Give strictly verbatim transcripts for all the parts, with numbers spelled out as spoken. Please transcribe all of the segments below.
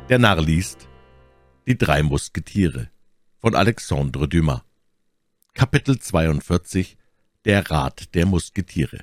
Der Narr liest Die drei Musketiere von Alexandre Dumas. Kapitel zweiundvierzig. Der Rat der Musketiere.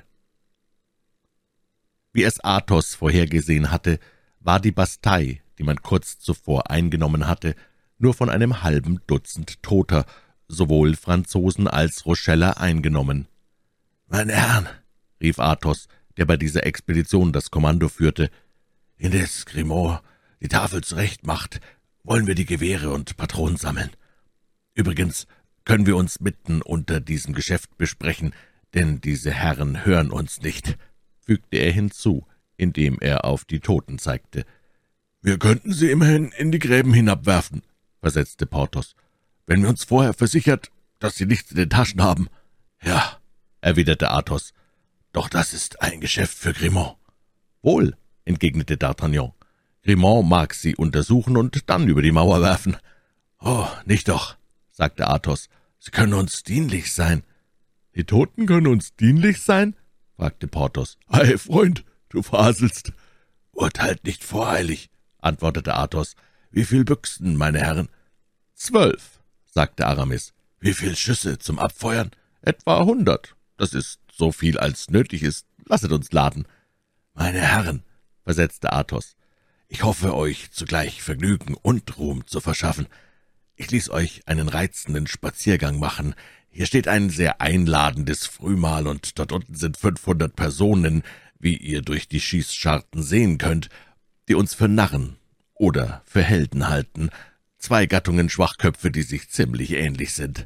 Wie es Athos vorhergesehen hatte, war die Bastei, die man kurz zuvor eingenommen hatte, nur von einem halben Dutzend Toter, sowohl Franzosen als Rocheller, eingenommen. »Meine Herren«, rief Athos, der bei dieser Expedition das Kommando führte, »indes Grimaud die Tafel zurecht macht, wollen wir die Gewehre und Patronen sammeln. Übrigens können wir uns mitten unter diesem Geschäft besprechen, denn diese Herren hören uns nicht«, fügte er hinzu, indem er auf die Toten zeigte. »Wir könnten sie immerhin in die Gräben hinabwerfen«, versetzte Porthos, »wenn wir uns vorher versichert, dass sie nichts in den Taschen haben.« »Ja«, erwiderte Athos, »doch das ist ein Geschäft für Grimaud.« »Wohl«, entgegnete D'Artagnan, »Grimaud mag sie untersuchen und dann über die Mauer werfen.« »Oh, nicht doch«, sagte Athos, »sie können uns dienlich sein.« »Die Toten können uns dienlich sein?« fragte Porthos. »Ei, Freund, du faselst.« »Urteilt nicht voreilig«, antwortete Athos. »Wie viel Büchsen, meine Herren?« »Zwölf«, sagte Aramis. »Wie viel Schüsse zum Abfeuern?« »Etwa hundert. Das ist so viel, als nötig ist. Lasset uns laden.« »Meine Herren«, versetzte Athos, »ich hoffe, euch zugleich Vergnügen und Ruhm zu verschaffen. Ich ließ euch einen reizenden Spaziergang machen. Hier steht ein sehr einladendes Frühmahl, und dort unten sind fünfhundert Personen, wie ihr durch die Schießscharten sehen könnt, die uns für Narren oder für Helden halten, zwei Gattungen Schwachköpfe, die sich ziemlich ähnlich sind.«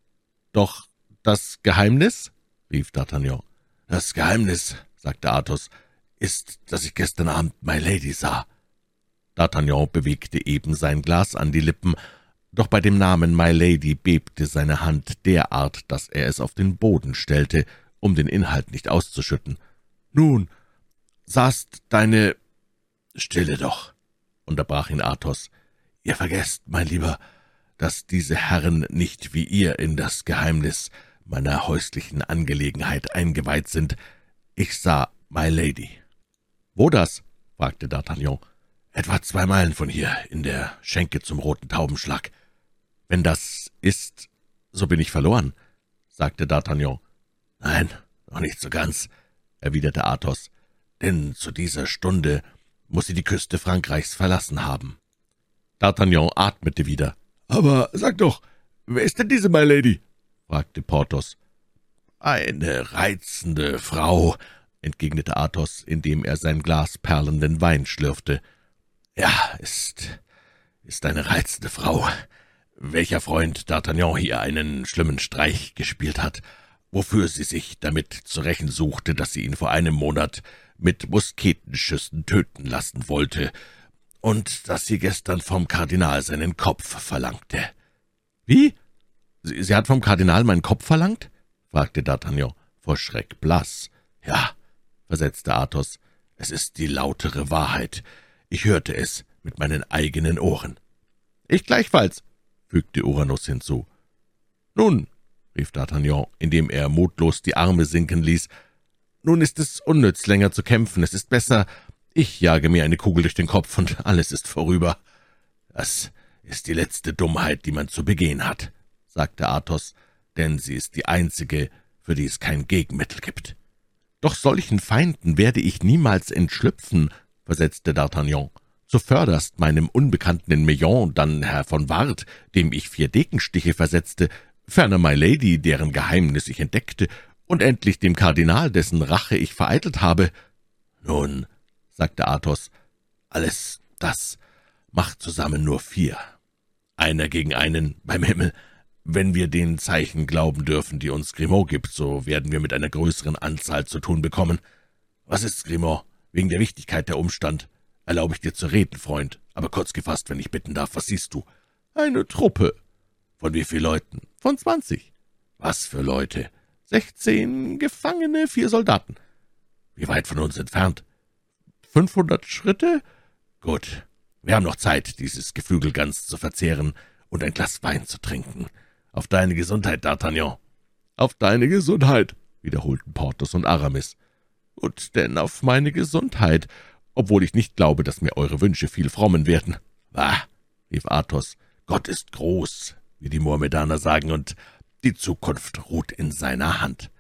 »Doch das Geheimnis?« rief D'Artagnan. »Das Geheimnis«, sagte Athos, »ist, dass ich gestern Abend My Lady sah.« D'Artagnan bewegte eben sein Glas an die Lippen, doch bei dem Namen My Lady bebte seine Hand derart, dass er es auf den Boden stellte, um den Inhalt nicht auszuschütten. »Nun, sahst deine...« »Stille doch«, unterbrach ihn Athos. »Ihr vergesst, mein Lieber, dass diese Herren nicht wie ihr in das Geheimnis meiner häuslichen Angelegenheit eingeweiht sind. Ich sah My Lady.« »Wo das?« fragte D'Artagnan. »Etwa zwei Meilen von hier, in der Schenke zum Roten Taubenschlag.« »Wenn das ist, so bin ich verloren«, sagte D'Artagnan. »Nein, noch nicht so ganz«, erwiderte Athos, »denn zu dieser Stunde muss sie die Küste Frankreichs verlassen haben.« D'Artagnan atmete wieder. »Aber sag doch, wer ist denn diese My Lady?« fragte Porthos. »Eine reizende Frau«, entgegnete Athos, indem er sein Glas perlenden Wein schlürfte. »Ja, ist, ist eine reizende Frau, welcher Freund D'Artagnan hier einen schlimmen Streich gespielt hat, wofür sie sich damit zu rächen suchte, dass sie ihn vor einem Monat mit Musketenschüssen töten lassen wollte und dass sie gestern vom Kardinal seinen Kopf verlangte.« »Wie? Sie, sie hat vom Kardinal meinen Kopf verlangt?« fragte D'Artagnan, vor Schreck blass. »Ja«, versetzte Athos, »es ist die lautere Wahrheit. Ich hörte es mit meinen eigenen Ohren.« »Ich gleichfalls«, fügte Uranus hinzu. »Nun«, rief D'Artagnan, indem er mutlos die Arme sinken ließ, »nun ist es unnütz, länger zu kämpfen. Es ist besser, ich jage mir eine Kugel durch den Kopf, und alles ist vorüber.« »Das ist die letzte Dummheit, die man zu begehen hat«, sagte Athos, »denn sie ist die einzige, für die es kein Gegenmittel gibt.« »Doch solchen Feinden werde ich niemals entschlüpfen«, versetzte D'Artagnan. »Zuvörderst meinem Unbekannten in Meillon, dann Herr von Ward, dem ich vier Dekenstiche versetzte, ferner My Lady, deren Geheimnis ich entdeckte, und endlich dem Kardinal, dessen Rache ich vereitelt habe.« »Nun«, sagte Athos, »alles das macht zusammen nur vier. Einer gegen einen, beim Himmel. Wenn wir den Zeichen glauben dürfen, die uns Grimaud gibt, so werden wir mit einer größeren Anzahl zu tun bekommen. Was ist, Grimaud, wegen der Wichtigkeit der Umstand? Erlaube ich dir zu reden, Freund, aber kurz gefasst, wenn ich bitten darf, was siehst du?« »Eine Truppe.« »Von wie viel Leuten?« »Von zwanzig.« »Was für Leute?« »Sechzehn Gefangene, vier Soldaten.« »Wie weit von uns entfernt?« »Fünfhundert Schritte.« »Gut, wir haben noch Zeit, dieses Geflügel ganz zu verzehren und ein Glas Wein zu trinken. Auf deine Gesundheit, D'Artagnan.« »Auf deine Gesundheit«, wiederholten Porthos und Aramis. »Und denn auf meine Gesundheit, obwohl ich nicht glaube, dass mir eure Wünsche viel frommen werden.« »Ah«, rief Athos, »Gott ist groß, wie die Mohammedaner sagen, und die Zukunft ruht in seiner Hand.«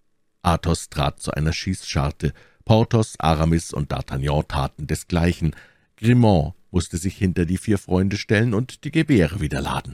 Athos trat zu einer Schießscharte. Porthos, Aramis und D'Artagnan taten desgleichen. Grimaud musste sich hinter die vier Freunde stellen und die Gewehre wieder laden.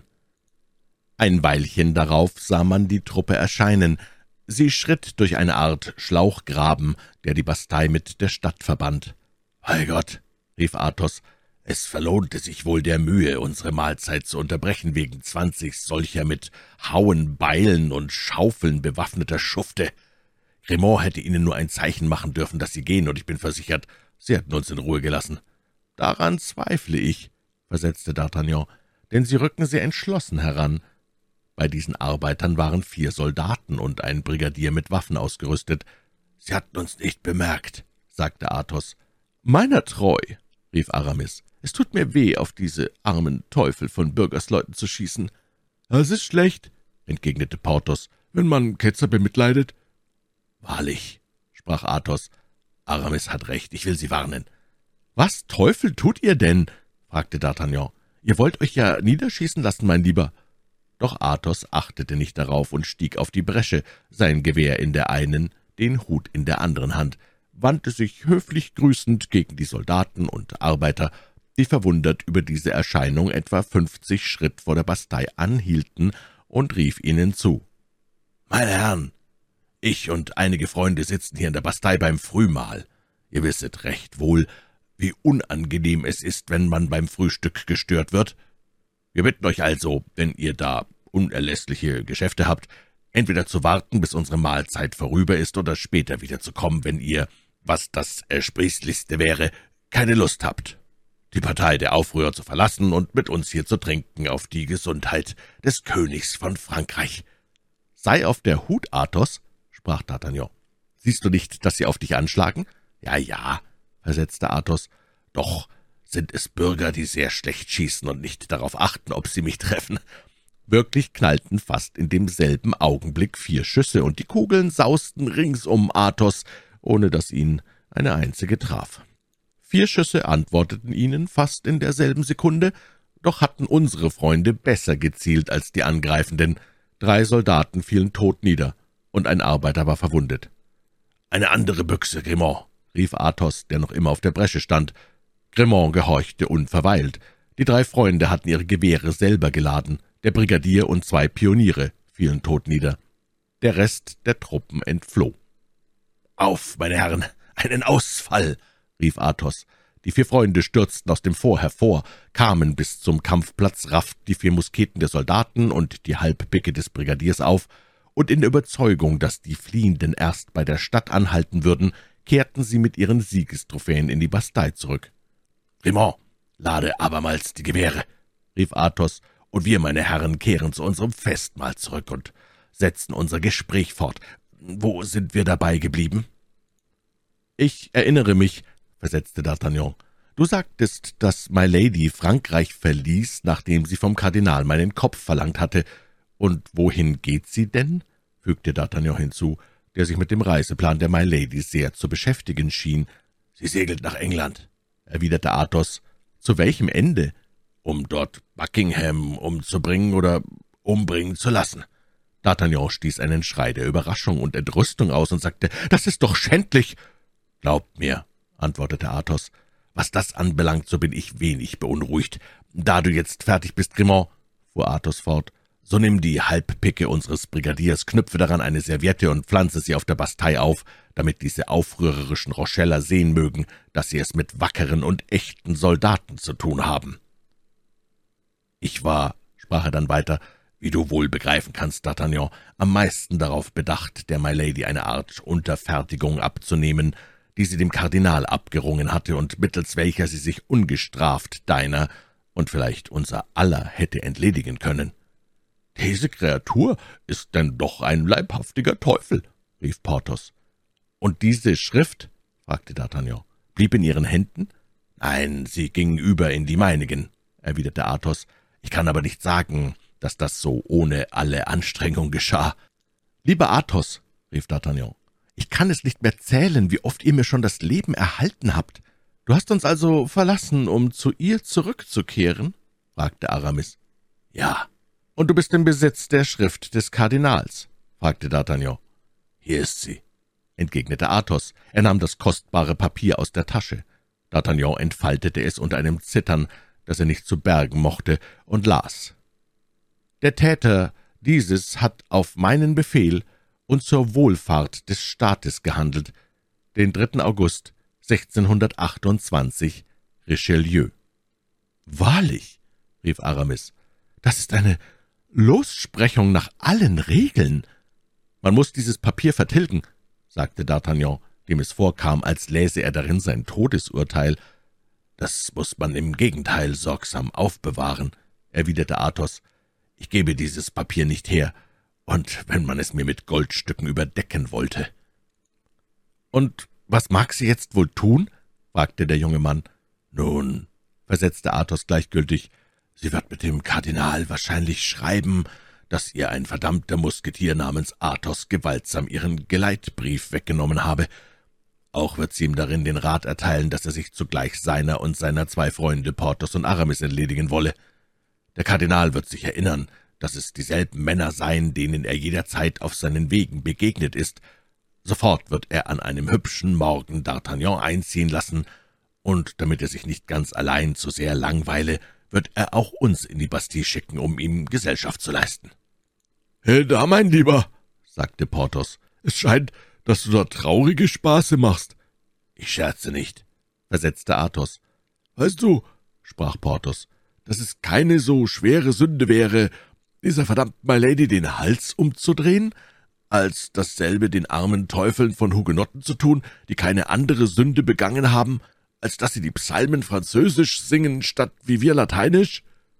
Ein Weilchen darauf sah man die Truppe erscheinen. Sie schritt durch eine Art Schlauchgraben, der die Bastei mit der Stadt verband. »Bei Gott«, rief Athos, »es verlohnte sich wohl der Mühe, unsere Mahlzeit zu unterbrechen, wegen zwanzig solcher mit Hauen, Beilen und Schaufeln bewaffneter Schufte. Grimaud hätte ihnen nur ein Zeichen machen dürfen, dass sie gehen, und ich bin versichert, sie hätten uns in Ruhe gelassen.« »Daran zweifle ich«, versetzte D'Artagnan, »denn sie rücken sehr entschlossen heran.« Bei diesen Arbeitern waren vier Soldaten und ein Brigadier mit Waffen ausgerüstet. »Sie hatten uns nicht bemerkt«, sagte Athos. »Meiner treu«, rief Aramis, »es tut mir weh, auf diese armen Teufel von Bürgersleuten zu schießen.« »Es ist schlecht«, entgegnete Porthos, »wenn man Ketzer bemitleidet.« »Wahrlich«, sprach Athos, »Aramis hat recht, ich will Sie warnen.« »Was Teufel tut ihr denn?« fragte D'Artagnan. »Ihr wollt euch ja niederschießen lassen, mein Lieber.« Doch Athos achtete nicht darauf und stieg auf die Bresche, sein Gewehr in der einen, den Hut in der anderen Hand, wandte sich höflich grüßend gegen die Soldaten und Arbeiter, die verwundert über diese Erscheinung etwa fünfzig Schritt vor der Bastei anhielten, und rief ihnen zu. »Meine Herren, ich und einige Freunde sitzen hier in der Bastei beim Frühmahl. Ihr wisset recht wohl, wie unangenehm es ist, wenn man beim Frühstück gestört wird. Wir bitten euch also, wenn ihr da unerlässliche Geschäfte habt, entweder zu warten, bis unsere Mahlzeit vorüber ist, oder später wieder zu kommen, wenn ihr, was das Ersprießlichste wäre, keine Lust habt, die Partei der Aufrührer zu verlassen und mit uns hier zu trinken auf die Gesundheit des Königs von Frankreich.« »Sei auf der Hut, Athos«, sprach D'Artagnan. »Siehst du nicht, dass sie auf dich anschlagen?« »Ja, ja«, versetzte Athos, »doch sind es Bürger, die sehr schlecht schießen und nicht darauf achten, ob sie mich treffen.« Wirklich knallten fast in demselben Augenblick vier Schüsse, und die Kugeln sausten rings um Athos, ohne dass ihn eine einzige traf. Vier Schüsse antworteten ihnen fast in derselben Sekunde, doch hatten unsere Freunde besser gezielt als die Angreifenden. Drei Soldaten fielen tot nieder, und ein Arbeiter war verwundet. »Eine andere Büchse, Grimaud«, rief Athos, der noch immer auf der Bresche stand. Grimaud gehorchte unverweilt. Die drei Freunde hatten ihre Gewehre selber geladen. Der Brigadier und zwei Pioniere fielen tot nieder. Der Rest der Truppen entfloh. »Auf, meine Herren, einen Ausfall«, rief Athos. Die vier Freunde stürzten aus dem Fort hervor, kamen bis zum Kampfplatz, rafften die vier Musketen der Soldaten und die Halbpicke des Brigadiers auf, und in der Überzeugung, dass die Fliehenden erst bei der Stadt anhalten würden, kehrten sie mit ihren Siegestrophäen in die Bastei zurück. »Grimaud, lade abermals die Gewehre«, rief Athos, »und wir, meine Herren, kehren zu unserem Festmahl zurück und setzen unser Gespräch fort. Wo sind wir dabei geblieben?« »Ich erinnere mich«, versetzte D'Artagnan, »du sagtest, dass My Lady Frankreich verließ, nachdem sie vom Kardinal meinen Kopf verlangt hatte. Und wohin geht sie denn?« fügte D'Artagnan hinzu, der sich mit dem Reiseplan der My Lady sehr zu beschäftigen schien. »Sie segelt nach England«, erwiderte Athos. »Zu welchem Ende?« »Um dort Buckingham umzubringen oder umbringen zu lassen.« D'Artagnan stieß einen Schrei der Überraschung und Entrüstung aus und sagte, »Das ist doch schändlich!« »Glaubt mir«, antwortete Athos, »was das anbelangt, so bin ich wenig beunruhigt. Da du jetzt fertig bist, Grimaud«, fuhr Athos fort, »so nimm die Halbpicke unseres Brigadiers, knüpfe daran eine Serviette und pflanze sie auf der Bastei auf, damit diese aufrührerischen Rocheller sehen mögen, dass sie es mit wackeren und echten Soldaten zu tun haben.« »Ich war«, sprach er dann weiter, »wie du wohl begreifen kannst, D'Artagnan, am meisten darauf bedacht, der My Lady eine Art Unterfertigung abzunehmen, die sie dem Kardinal abgerungen hatte und mittels welcher sie sich ungestraft deiner und vielleicht unser aller hätte entledigen können.« »Diese Kreatur ist denn doch ein leibhaftiger Teufel«, rief Porthos. »Und diese Schrift«, fragte D'Artagnan, »blieb in Ihren Händen?« »Nein, sie ging über in die meinigen«, erwiderte Athos. »Ich kann aber nicht sagen, dass das so ohne alle Anstrengung geschah.« »Lieber Athos«, rief D'Artagnan, »ich kann es nicht mehr zählen, wie oft ihr mir schon das Leben erhalten habt.« »Du hast uns also verlassen, um zu ihr zurückzukehren?« fragte Aramis. »Ja.« »Und du bist im Besitz der Schrift des Kardinals?« fragte D'Artagnan. »Hier ist sie«, entgegnete Athos. Er nahm das kostbare Papier aus der Tasche. D'Artagnan entfaltete es unter einem Zittern, das er nicht zu bergen mochte, und las. »Der Täter dieses hat auf meinen Befehl und zur Wohlfahrt des Staates gehandelt, den dritten August sechzehnhundertachtundzwanzig, Richelieu.« »Wahrlich«, rief Aramis, »das ist eine Lossprechung nach allen Regeln.« »Man muß dieses Papier vertilgen«, sagte D'Artagnan, dem es vorkam, als läse er darin sein Todesurteil. »Das muß man im Gegenteil sorgsam aufbewahren«, erwiderte Athos. »Ich gebe dieses Papier nicht her, und wenn man es mir mit Goldstücken überdecken wollte.« »Und was mag sie jetzt wohl tun?« fragte der junge Mann. »Nun«, versetzte Athos gleichgültig, »sie wird mit dem Kardinal wahrscheinlich schreiben, dass ihr ein verdammter Musketier namens Athos gewaltsam ihren Geleitbrief weggenommen habe. Auch wird sie ihm darin den Rat erteilen, dass er sich zugleich seiner und seiner zwei Freunde Porthos und Aramis entledigen wolle. Der Kardinal wird sich erinnern, dass es dieselben Männer seien, denen er jederzeit auf seinen Wegen begegnet ist. Sofort wird er an einem hübschen Morgen D'Artagnan einziehen lassen, und damit er sich nicht ganz allein zu sehr langweile, wird er auch uns in die Bastille schicken, um ihm Gesellschaft zu leisten.« »Hey, da, mein Lieber«, sagte Porthos, »es scheint, dass du da traurige Spaße machst.« »Ich scherze nicht«, versetzte Athos. »Weißt du«, sprach Porthos, »dass es keine so schwere Sünde wäre, dieser verdammten My Lady den Hals umzudrehen, als dasselbe den armen Teufeln von Hugenotten zu tun, die keine andere Sünde begangen haben, als dass sie die Psalmen französisch singen, statt wie wir lateinisch?«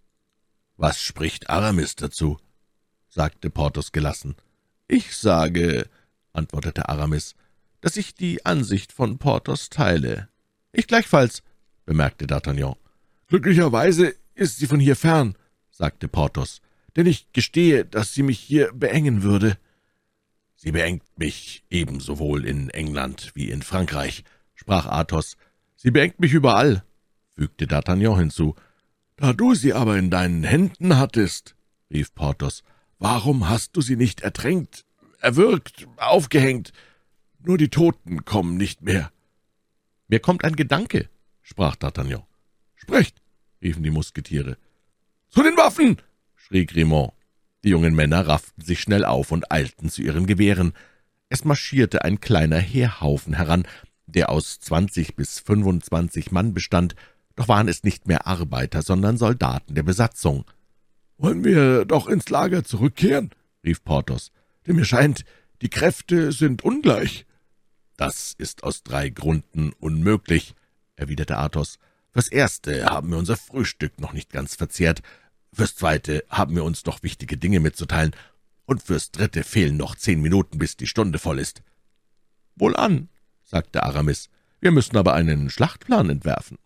»Was spricht Aramis dazu?« sagte Porthos gelassen. »Ich sage«, antwortete Aramis, »dass ich die Ansicht von Porthos teile.« »Ich gleichfalls«, bemerkte D'Artagnan. »Glücklicherweise ist sie von hier fern«, sagte Porthos, »denn ich gestehe, dass sie mich hier beengen würde.« »Sie beengt mich ebenso wohl in England wie in Frankreich«, sprach Athos. »Sie beengt mich überall«, fügte D'Artagnan hinzu. »Da du sie aber in deinen Händen hattest«, rief Porthos, »warum hast du sie nicht ertränkt, erwürgt, aufgehängt? Nur die Toten kommen nicht mehr.« »Mir kommt ein Gedanke«, sprach D'Artagnan. »Sprecht«, riefen die Musketiere. »Zu den Waffen«, schrie Grimaud. Die jungen Männer rafften sich schnell auf und eilten zu ihren Gewehren. Es marschierte ein kleiner Heerhaufen heran, der aus zwanzig bis fünfundzwanzig Mann bestand, doch waren es nicht mehr Arbeiter, sondern Soldaten der Besatzung. »Wollen wir doch ins Lager zurückkehren?« rief Porthos, »denn mir scheint, die Kräfte sind ungleich.« »Das ist aus drei Gründen unmöglich«, erwiderte Athos. »Fürs Erste haben wir unser Frühstück noch nicht ganz verzehrt, fürs Zweite haben wir uns noch wichtige Dinge mitzuteilen, und fürs Dritte fehlen noch zehn Minuten, bis die Stunde voll ist.« »Wohlan«, sagte Aramis, »wir müssen aber einen Schlachtplan entwerfen.«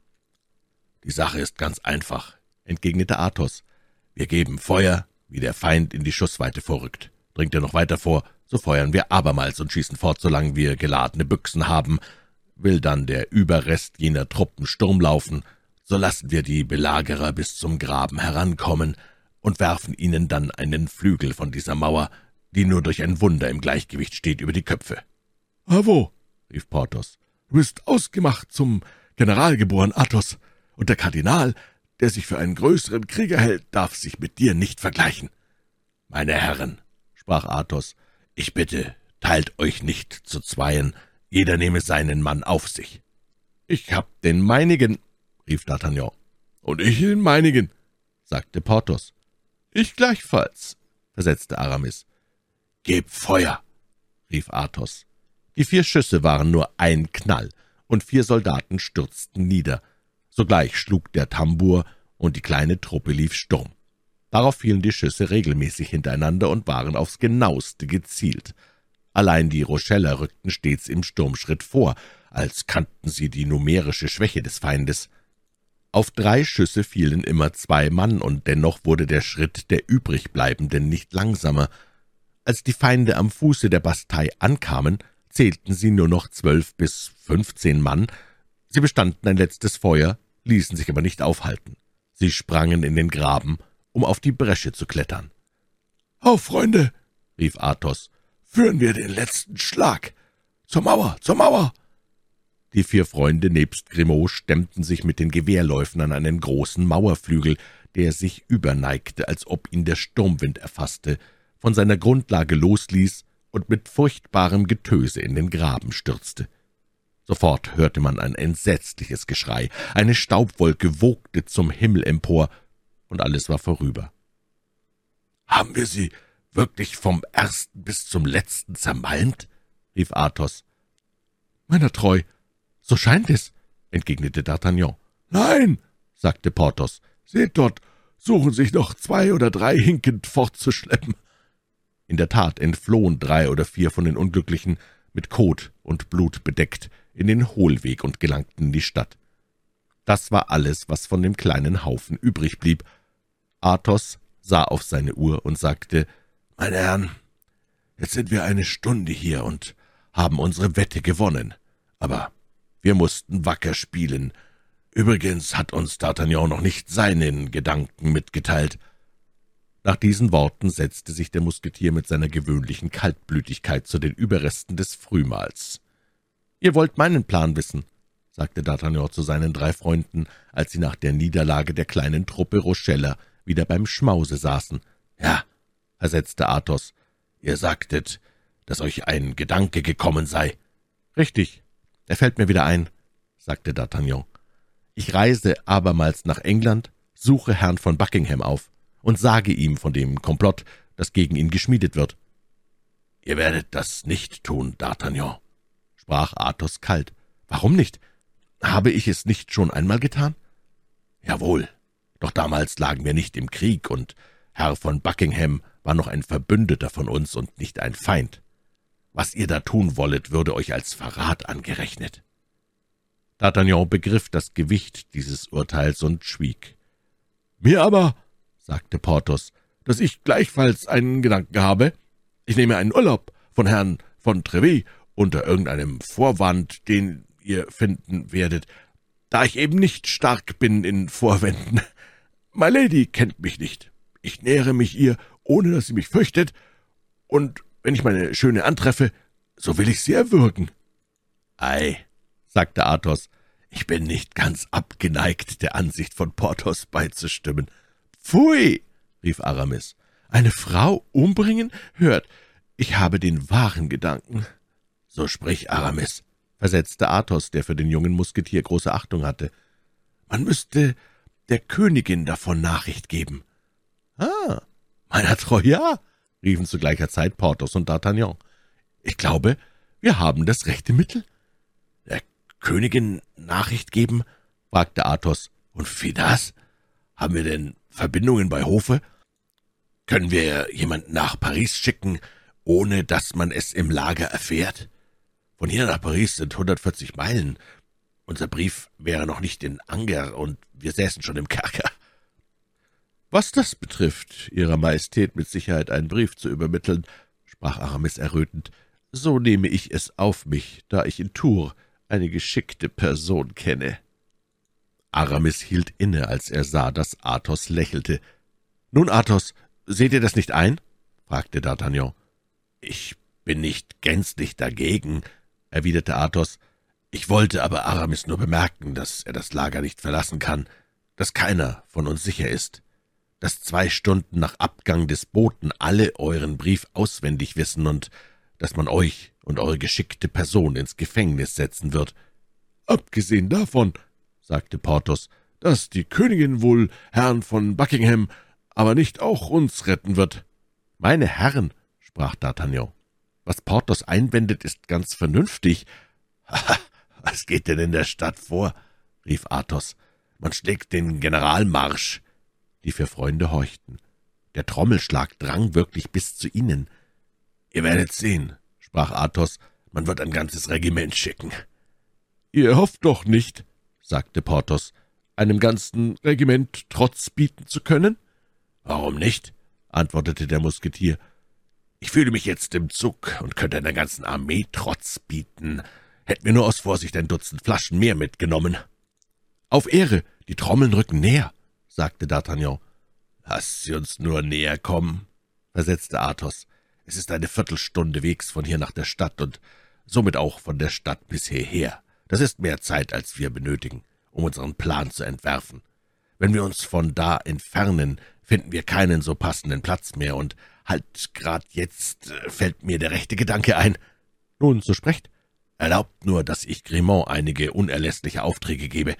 »Die Sache ist ganz einfach«, entgegnete Athos. »Wir geben Feuer, wie der Feind in die Schussweite vorrückt. Dringt er noch weiter vor, so feuern wir abermals und schießen fort, solange wir geladene Büchsen haben. Will dann der Überrest jener Truppen Sturm laufen, so lassen wir die Belagerer bis zum Graben herankommen und werfen ihnen dann einen Flügel von dieser Mauer, die nur durch ein Wunder im Gleichgewicht steht, über die Köpfe.« »Bravo«, rief Porthos, »du bist ausgemacht zum General geboren, Athos, und der Kardinal, der sich für einen größeren Krieger hält, darf sich mit dir nicht vergleichen.« »Meine Herren«, sprach Athos, »ich bitte, teilt euch nicht zu zweien, jeder nehme seinen Mann auf sich.« »Ich hab den meinigen«, rief D'Artagnan. »Und ich den meinigen«, sagte Porthos. »Ich gleichfalls«, versetzte Aramis. »Gebt Feuer«, rief Athos. Die vier Schüsse waren nur ein Knall, und vier Soldaten stürzten nieder. Sogleich schlug der Tambour, und die kleine Truppe lief Sturm. Darauf fielen die Schüsse regelmäßig hintereinander und waren aufs Genaueste gezielt. Allein die Rocheller rückten stets im Sturmschritt vor, als kannten sie die numerische Schwäche des Feindes. Auf drei Schüsse fielen immer zwei Mann, und dennoch wurde der Schritt der Übrigbleibenden nicht langsamer. Als die Feinde am Fuße der Bastei ankamen, zählten sie nur noch zwölf bis fünfzehn Mann, Sie bestanden ein letztes Feuer, ließen sich aber nicht aufhalten. Sie sprangen in den Graben, um auf die Bresche zu klettern. »Auf, Freunde«, rief Athos, »führen wir den letzten Schlag! Zur Mauer, zur Mauer!« Die vier Freunde nebst Grimaud stemmten sich mit den Gewehrläufen an einen großen Mauerflügel, der sich überneigte, als ob ihn der Sturmwind erfasste, von seiner Grundlage losließ und mit furchtbarem Getöse in den Graben stürzte. Sofort hörte man ein entsetzliches Geschrei, eine Staubwolke wogte zum Himmel empor, und alles war vorüber. »Haben wir sie wirklich vom ersten bis zum letzten zermalmt?« rief Athos. »Meiner treu, so scheint es«, entgegnete D'Artagnan. »Nein«, sagte Porthos, »seht dort, suchen sich noch zwei oder drei hinkend fortzuschleppen.« In der Tat entflohen drei oder vier von den Unglücklichen, mit Kot und Blut bedeckt, in den Hohlweg und gelangten in die Stadt. Das war alles, was von dem kleinen Haufen übrig blieb. Athos sah auf seine Uhr und sagte, »Meine Herren, jetzt sind wir eine Stunde hier und haben unsere Wette gewonnen. Aber wir mussten wacker spielen. Übrigens hat uns D'Artagnan noch nicht seinen Gedanken mitgeteilt.« Nach diesen Worten setzte sich der Musketier mit seiner gewöhnlichen Kaltblütigkeit zu den Überresten des Frühmahls. »Ihr wollt meinen Plan wissen«, sagte D'Artagnan zu seinen drei Freunden, als sie nach der Niederlage der kleinen Truppe Rocheller wieder beim Schmause saßen. »Ja«, versetzte Athos, »ihr sagtet, dass euch ein Gedanke gekommen sei.« »Richtig, er fällt mir wieder ein«, sagte D'Artagnan. »Ich reise abermals nach England, suche Herrn von Buckingham auf und sage ihm von dem Komplott, das gegen ihn geschmiedet wird.« »Ihr werdet das nicht tun, D'Artagnan«, sprach Athos kalt. »Warum nicht? Habe ich es nicht schon einmal getan?« »Jawohl, doch damals lagen wir nicht im Krieg, und Herr von Buckingham war noch ein Verbündeter von uns und nicht ein Feind. Was ihr da tun wollet, würde euch als Verrat angerechnet.« D'Artagnan begriff das Gewicht dieses Urteils und schwieg. »Mir aber«, sagte Porthos, »dass ich gleichfalls einen Gedanken habe. Ich nehme einen Urlaub von Herrn von Treville unter irgendeinem Vorwand, den ihr finden werdet, da ich eben nicht stark bin in Vorwänden. My Lady kennt mich nicht. Ich nähere mich ihr, ohne dass sie mich fürchtet, und wenn ich meine Schöne antreffe, so will ich sie erwürgen.« »Ei«, sagte Athos, »ich bin nicht ganz abgeneigt, der Ansicht von Porthos beizustimmen.« »Pfui«, rief Aramis, »eine Frau umbringen? Hört, ich habe den wahren Gedanken.« »So sprich, Aramis«, versetzte Athos, der für den jungen Musketier große Achtung hatte. »Man müsste der Königin davon Nachricht geben.« »Ah, meiner treu, ja«, riefen zu gleicher Zeit Porthos und D'Artagnan. »Ich glaube, wir haben das rechte Mittel.« »Der Königin Nachricht geben?« fragte Athos. »Und wie das? Haben wir denn Verbindungen bei Hofe? Können wir jemanden nach Paris schicken, ohne dass man es im Lager erfährt? Von hier nach Paris sind hundertvierzig Meilen. Unser Brief wäre noch nicht in Angers, und wir säßen schon im Kerker.« »Was das betrifft, Ihrer Majestät mit Sicherheit einen Brief zu übermitteln«, sprach Aramis errötend, »so nehme ich es auf mich, da ich in Tours eine geschickte Person kenne.« Aramis hielt inne, als er sah, dass Athos lächelte. »Nun, Athos, seht ihr das nicht ein?« fragte D'Artagnan. »Ich bin nicht gänzlich dagegen«, erwiderte Athos. »Ich wollte aber Aramis nur bemerken, dass er das Lager nicht verlassen kann, dass keiner von uns sicher ist, dass zwei Stunden nach Abgang des Boten alle euren Brief auswendig wissen und dass man euch und eure geschickte Person ins Gefängnis setzen wird.« »Abgesehen davon«, sagte Porthos, »dass die Königin wohl Herrn von Buckingham, aber nicht auch uns retten wird.« »Meine Herren«, sprach D'Artagnan, »was Porthos einwendet, ist ganz vernünftig.« »Haha, was geht denn in der Stadt vor?« rief Athos. »Man schlägt den Generalmarsch.« Die vier Freunde horchten. Der Trommelschlag drang wirklich bis zu ihnen. »Ihr werdet sehen«, sprach Athos, »man wird ein ganzes Regiment schicken.« »Ihr hofft doch nicht«, sagte Porthos, »einem ganzen Regiment Trotz bieten zu können?« »Warum nicht?«, antwortete der Musketier. »Ich fühle mich jetzt im Zug und könnte einer ganzen Armee Trotz bieten. Hätten wir nur aus Vorsicht ein Dutzend Flaschen mehr mitgenommen.« »Auf Ehre, die Trommeln rücken näher«, sagte D'Artagnan. »Lass sie uns nur näher kommen«, versetzte Athos. »Es ist eine Viertelstunde Wegs von hier nach der Stadt und somit auch von der Stadt bis hierher. Das ist mehr Zeit, als wir benötigen, um unseren Plan zu entwerfen. Wenn wir uns von da entfernen, finden wir keinen so passenden Platz mehr, und halt grad jetzt fällt mir der rechte Gedanke ein.« »Nun, so sprecht.« »Erlaubt nur, dass ich Grimont einige unerlässliche Aufträge gebe.«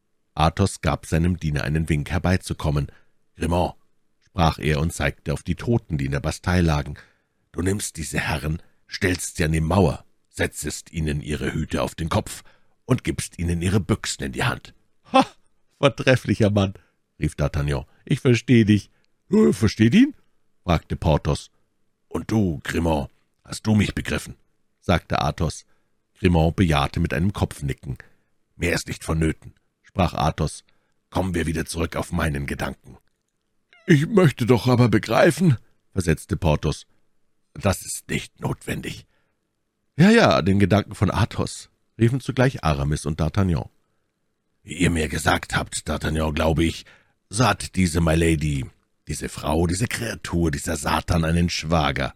Athos gab seinem Diener einen Wink, herbeizukommen. »Grimont«, sprach er und zeigte auf die Toten, die in der Bastei lagen, »du nimmst diese Herren, stellst sie an die Mauer, setzest ihnen ihre Hüte auf den Kopf und gibst ihnen ihre Büchsen in die Hand.« »Ha, vortrefflicher Mann«, rief D'Artagnan, »ich verstehe dich.« »Du versteht ihn?« fragte Porthos. »Und du, Grimont, hast du mich begriffen?« sagte Athos. Grimont bejahte mit einem Kopfnicken. »Mehr ist nicht vonnöten«, sprach Athos. »Kommen wir wieder zurück auf meinen Gedanken.« »Ich möchte doch aber begreifen«, versetzte Porthos. »Das ist nicht notwendig.« »Ja, ja, den Gedanken von Athos«, riefen zugleich Aramis und D'Artagnan. »Wie ihr mir gesagt habt, D'Artagnan, glaube ich, so hat diese Milady, diese Frau, diese Kreatur, dieser Satan einen Schwager.«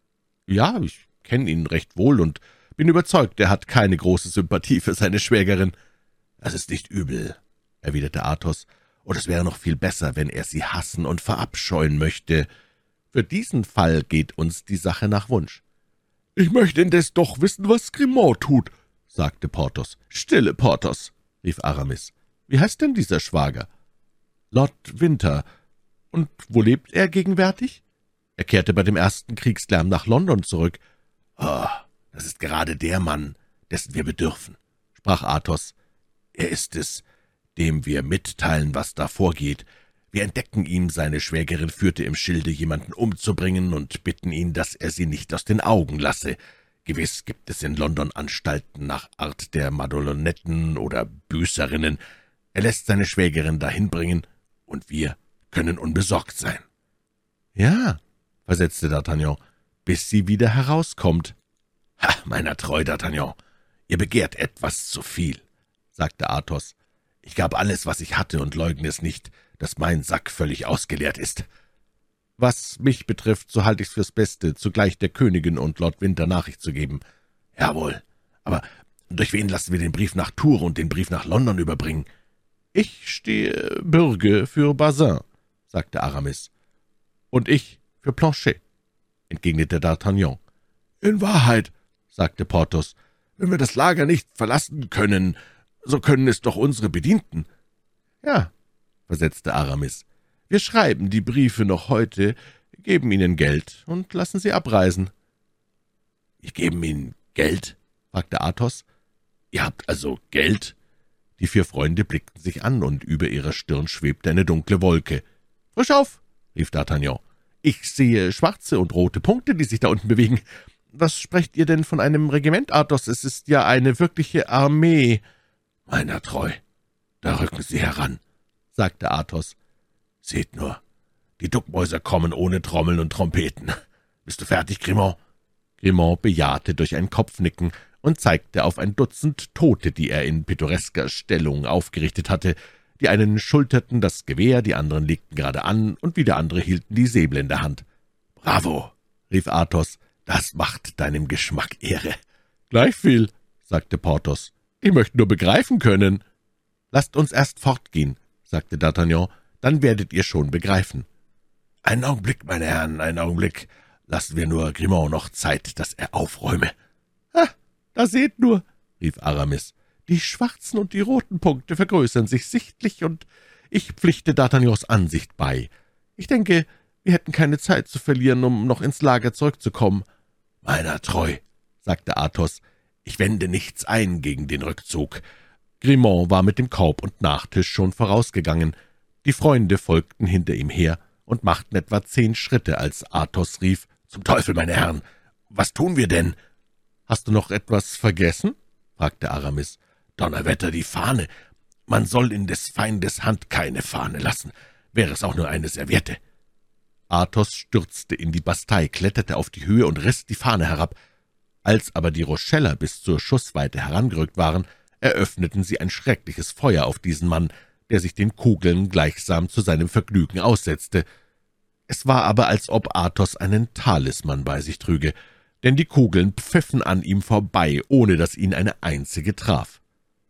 »Ja, ich kenne ihn recht wohl und bin überzeugt, er hat keine große Sympathie für seine Schwägerin.« »Das ist nicht übel«, erwiderte Athos, »und es wäre noch viel besser, wenn er sie hassen und verabscheuen möchte. Für diesen Fall geht uns die Sache nach Wunsch.« »Ich möchte indes doch wissen, was Grimont tut«, sagte Porthos. »Stille, Porthos«, rief Aramis. »Wie heißt denn dieser Schwager?« »Lord Winter. Und wo lebt er gegenwärtig?« »Er kehrte bei dem ersten Kriegslärm nach London zurück.« »Oh, das ist gerade der Mann, dessen wir bedürfen«, sprach Athos. »Er ist es, dem wir mitteilen, was da vorgeht. Wir entdecken ihm, seine Schwägerin führte im Schilde, jemanden umzubringen, und bitten ihn, dass er sie nicht aus den Augen lasse. Gewiss gibt es in London Anstalten nach Art der Madelonetten oder Büßerinnen. Er lässt seine Schwägerin dahin bringen, und wir können unbesorgt sein.« »Ja«, versetzte D'Artagnan, »bis sie wieder herauskommt.« »Ha, meiner treu, D'Artagnan, ihr begehrt etwas zu viel«, sagte Athos. »Ich gab alles, was ich hatte, und leugne es nicht, dass mein Sack völlig ausgeleert ist.« »Was mich betrifft, so halte ich's fürs Beste, zugleich der Königin und Lord Winter Nachricht zu geben.« »Jawohl, aber durch wen lassen wir den Brief nach Tours und den Brief nach London überbringen?« »Ich stehe Bürge für Bazin«, sagte Aramis. »Und ich für Planchet«, entgegnete D'Artagnan. »In Wahrheit«, sagte Porthos, »wenn wir das Lager nicht verlassen können, so können es doch unsere Bedienten.« »Ja«, versetzte Aramis, »wir schreiben die Briefe noch heute, geben ihnen Geld und lassen sie abreisen.« »Wir geben ihnen Geld?« fragte Athos. »Ihr habt also Geld?« Die vier Freunde blickten sich an, und über ihrer Stirn schwebte eine dunkle Wolke. »Frisch auf«, rief D'Artagnan, »ich sehe schwarze und rote Punkte, die sich da unten bewegen. Was sprecht ihr denn von einem Regiment, Athos? Es ist ja eine wirkliche Armee.« »Meiner treu, da rücken sie heran«, sagte Athos. »Seht nur, die Duckmäuser kommen ohne Trommeln und Trompeten. Bist du fertig, Grimont?« Grimont bejahte durch ein Kopfnicken und zeigte auf ein Dutzend Tote, die er in pittoresker Stellung aufgerichtet hatte. Die einen schulterten das Gewehr, die anderen legten gerade an, und wieder andere hielten die Säbel in der Hand. »Bravo«, rief Athos, »das macht deinem Geschmack Ehre.« »Gleichviel«, sagte Porthos, »ich möchte nur begreifen können.« »Lasst uns erst fortgehen«, sagte D'Artagnan, »dann werdet ihr schon begreifen.« »Einen Augenblick, meine Herren, einen Augenblick. Lassen wir nur Grimont noch Zeit, dass er aufräume.« »Ha, da seht nur«, rief Aramis, »die schwarzen und die roten Punkte vergrößern sich sichtlich, und ich pflichte D'Artagnans Ansicht bei. Ich denke, wir hätten keine Zeit zu verlieren, um noch ins Lager zurückzukommen.« »Meiner treu«, sagte Athos, »ich wende nichts ein gegen den Rückzug.« Grimont war mit dem Korb und Nachtisch schon vorausgegangen. Die Freunde folgten hinter ihm her und machten etwa zehn Schritte, als Athos rief: »Zum Teufel, meine Herren, was tun wir denn?« »Hast du noch etwas vergessen?« fragte Aramis. »Donnerwetter, die Fahne. Man soll in des Feindes Hand keine Fahne lassen, wäre es auch nur eine Serviette.« Athos stürzte in die Bastei, kletterte auf die Höhe und riss die Fahne herab. Als aber die Rocheller bis zur Schussweite herangerückt waren, eröffneten sie ein schreckliches Feuer auf diesen Mann, der sich den Kugeln gleichsam zu seinem Vergnügen aussetzte. Es war aber, als ob Athos einen Talisman bei sich trüge, denn die Kugeln pfiffen an ihm vorbei, ohne dass ihn eine einzige traf.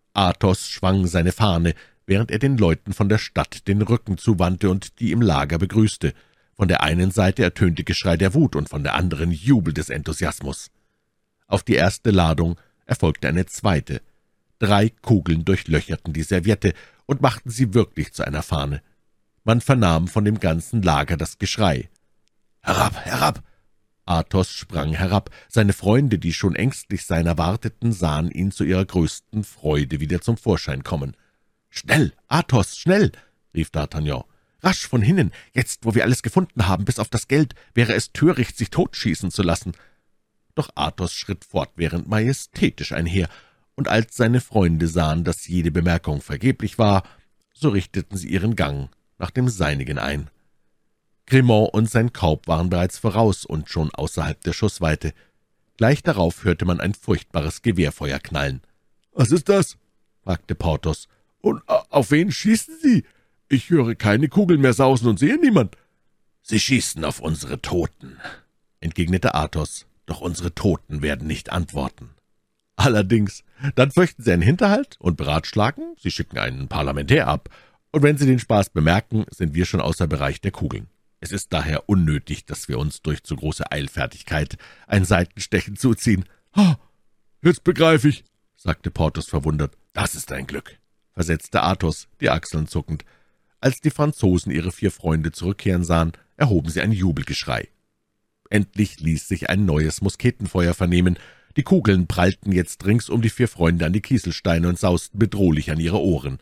Athos schwang seine Fahne, während er den Leuten von der Stadt den Rücken zuwandte und die im Lager begrüßte. Von der einen Seite ertönte Geschrei der Wut und von der anderen Jubel des Enthusiasmus. Auf die erste Ladung erfolgte eine zweite. Drei Kugeln durchlöcherten die Serviette und machten sie wirklich zu einer Fahne. Man vernahm von dem ganzen Lager das Geschrei. »Herab, herab!« Athos sprang herab. Seine Freunde, die schon ängstlich seiner warteten, sahen ihn zu ihrer größten Freude wieder zum Vorschein kommen. »Schnell, Athos, schnell!« rief D'Artagnan. »Rasch von hinnen! Jetzt, wo wir alles gefunden haben, bis auf das Geld, wäre es töricht, sich totschießen zu lassen.« Doch Athos schritt fortwährend majestätisch einher, und als seine Freunde sahen, dass jede Bemerkung vergeblich war, so richteten sie ihren Gang nach dem seinigen ein. Grimont und sein Korb waren bereits voraus und schon außerhalb der Schussweite. Gleich darauf hörte man ein furchtbares Gewehrfeuer knallen. »Was ist das?« fragte Porthos. »Und auf wen schießen Sie? Ich höre keine Kugeln mehr sausen und sehe niemand.« »Sie schießen auf unsere Toten«, entgegnete Athos, »doch unsere Toten werden nicht antworten.« »Allerdings, dann fürchten Sie einen Hinterhalt und beratschlagen, Sie schicken einen Parlamentär ab, und wenn Sie den Spaß bemerken, sind wir schon außer Bereich der Kugeln. Es ist daher unnötig, dass wir uns durch zu große Eilfertigkeit ein Seitenstechen zuziehen.« »Ah, jetzt begreife ich«, sagte Porthos verwundert. »Das ist ein Glück«, versetzte Athos, die Achseln zuckend. Als die Franzosen ihre vier Freunde zurückkehren sahen, erhoben sie ein Jubelgeschrei. Endlich ließ sich ein neues Musketenfeuer vernehmen. Die Kugeln prallten jetzt rings um die vier Freunde an die Kieselsteine und sausten bedrohlich an ihre Ohren.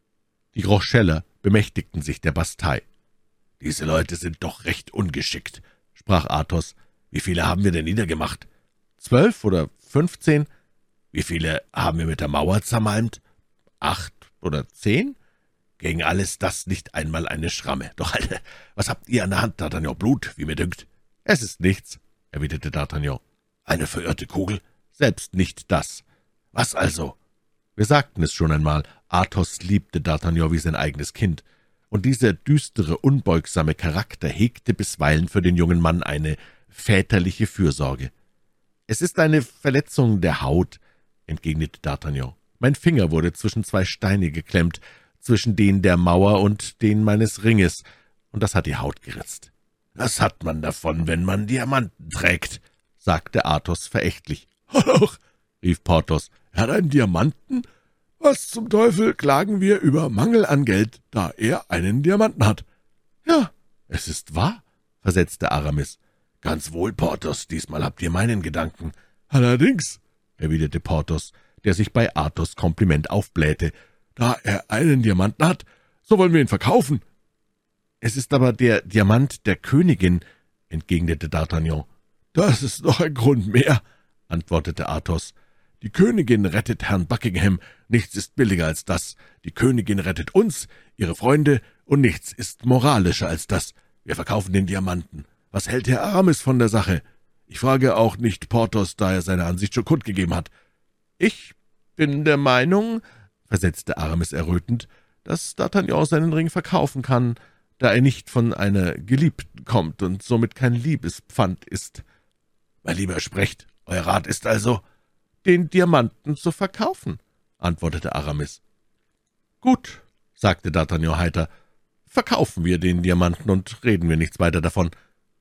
Die Rocheller bemächtigten sich der Bastei. »Diese Leute sind doch recht ungeschickt«, sprach Athos. »Wie viele haben wir denn niedergemacht?« »Zwölf oder fünfzehn.« »Wie viele haben wir mit der Mauer zermalmt?« »Acht oder zehn.« »Gegen alles das nicht einmal eine Schramme. Doch, Alter, was habt ihr an der Hand, D'Artagnan? Blut, wie mir dünkt?« »Es ist nichts«, erwiderte D'Artagnan. »Eine verirrte Kugel?« »Selbst nicht das.« »Was also?« Wir sagten es schon einmal, Athos liebte D'Artagnan wie sein eigenes Kind, und dieser düstere, unbeugsame Charakter hegte bisweilen für den jungen Mann eine väterliche Fürsorge. »Es ist eine Verletzung der Haut«, entgegnete D'Artagnan. »Mein Finger wurde zwischen zwei Steine geklemmt, zwischen den der Mauer und den meines Ringes, und das hat die Haut geritzt.« »Was hat man davon, wenn man Diamanten trägt?« sagte Athos verächtlich. »Doch«, rief Porthos, »er hat einen Diamanten? Was zum Teufel klagen wir über Mangel an Geld, da er einen Diamanten hat?« »Ja, es ist wahr«, versetzte Aramis. »Ganz wohl, Porthos, diesmal habt ihr meinen Gedanken.« »Allerdings«, erwiderte Porthos, der sich bei Athos' Kompliment aufblähte, »da er einen Diamanten hat, so wollen wir ihn verkaufen.« »Es ist aber der Diamant der Königin«, entgegnete D'Artagnan. »Das ist noch ein Grund mehr«, antwortete Athos. »Die Königin rettet Herrn Buckingham, nichts ist billiger als das. Die Königin rettet uns, ihre Freunde, und nichts ist moralischer als das. Wir verkaufen den Diamanten. Was hält Herr Aramis von der Sache? Ich frage auch nicht Porthos, da er seine Ansicht schon kundgegeben hat.« »Ich bin der Meinung«, versetzte Aramis errötend, »dass D'Artagnan seinen Ring verkaufen kann, da er nicht von einer Geliebten kommt und somit kein Liebespfand ist.« »Mein Lieber, sprecht. Euer Rat ist also?« »Den Diamanten zu verkaufen«, antwortete Aramis. »Gut«, sagte D'Artagnan heiter, »verkaufen wir den Diamanten und reden wir nichts weiter davon.«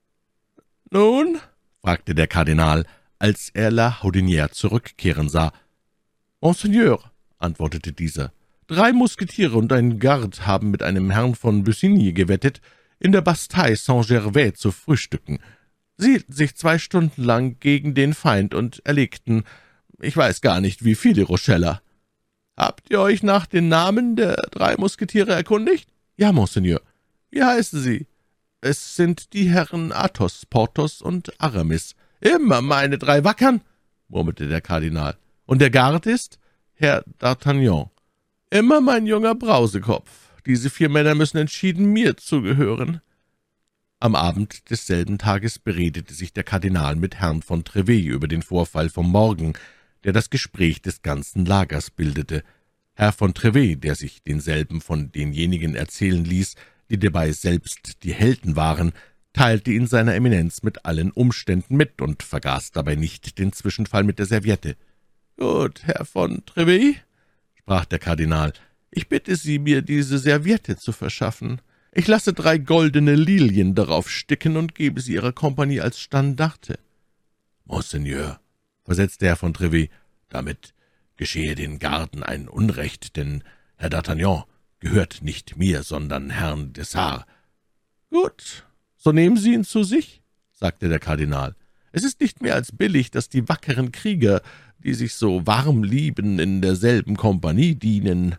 »Nun?«, fragte der Kardinal, als er La Houdinière zurückkehren sah. »Monseigneur«, antwortete dieser, »drei Musketiere und ein Garde haben mit einem Herrn von Bussigny gewettet, in der Bastei Saint-Gervais zu frühstücken. Sie hielten sich zwei Stunden lang gegen den Feind und erlegten, ich weiß gar nicht, wie viele Rocheller. Habt ihr euch nach den Namen der drei Musketiere erkundigt?« »Ja, Monseigneur.« »Wie heißen sie?« »Es sind die Herren Athos, Porthos und Aramis.« »Immer meine drei Wackern«, murmelte der Kardinal. »Und der Garde ist?« »Herr D'Artagnan.« »Immer mein junger Brausekopf. Diese vier Männer müssen entschieden mir zugehören.« Am Abend desselben Tages beredete sich der Kardinal mit Herrn von Treves über den Vorfall vom Morgen, der das Gespräch des ganzen Lagers bildete. Herr von Treves, der sich denselben von denjenigen erzählen ließ, die dabei selbst die Helden waren, teilte ihn seiner Eminenz mit allen Umständen mit und vergaß dabei nicht den Zwischenfall mit der Serviette. »Gut, Herr von Treves«, sprach der Kardinal, »ich bitte Sie, mir diese Serviette zu verschaffen. Ich lasse drei goldene Lilien darauf sticken und gebe sie Ihrer Kompanie als Standarte.« »Monseigneur«, versetzte Herr von Treves, »damit geschehe den Garden ein Unrecht, denn Herr d'Artagnan gehört nicht mir, sondern Herrn Dessart.« »Gut, so nehmen Sie ihn zu sich«, sagte der Kardinal. »Es ist nicht mehr als billig, dass die wackeren Krieger, die sich so warm lieben, in derselben Kompanie dienen.«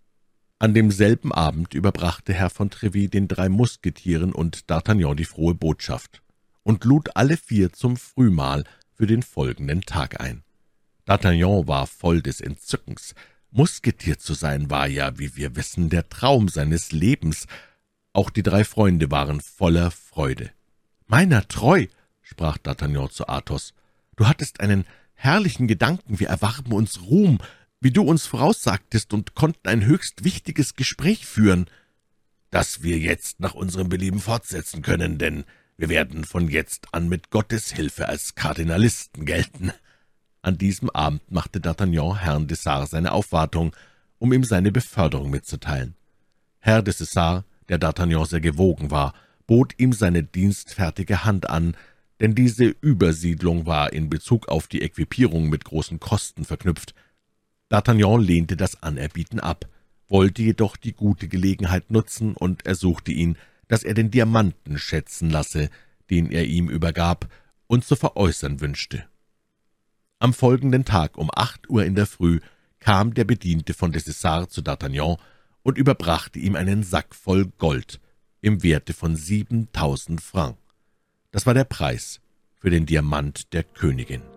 An demselben Abend überbrachte Herr von Treves den drei Musketieren und D'Artagnan die frohe Botschaft und lud alle vier zum Frühmahl für den folgenden Tag ein. D'Artagnan war voll des Entzückens. Musketier zu sein war ja, wie wir wissen, der Traum seines Lebens. Auch die drei Freunde waren voller Freude. »Meiner treu«, sprach D'Artagnan zu Athos, »du hattest einen herrlichen Gedanken, wir erwarben uns Ruhm, wie du uns voraussagtest, und konnten ein höchst wichtiges Gespräch führen.« »Das wir jetzt nach unserem Belieben fortsetzen können, denn wir werden von jetzt an mit Gottes Hilfe als Kardinalisten gelten.« An diesem Abend machte D'Artagnan Herrn Dessart seine Aufwartung, um ihm seine Beförderung mitzuteilen. Herr de Dessart, der D'Artagnan sehr gewogen war, bot ihm seine dienstfertige Hand an, denn diese Übersiedlung war in Bezug auf die Equipierung mit großen Kosten verknüpft. D'Artagnan lehnte das Anerbieten ab, wollte jedoch die gute Gelegenheit nutzen und ersuchte ihn, dass er den Diamanten schätzen lasse, den er ihm übergab und zu veräußern wünschte. Am folgenden Tag um acht Uhr in der Früh kam der Bediente von des Essarts zu D'Artagnan und überbrachte ihm einen Sack voll Gold im Werte von siebentausend Francs. Das war der Preis für den Diamant der Königin.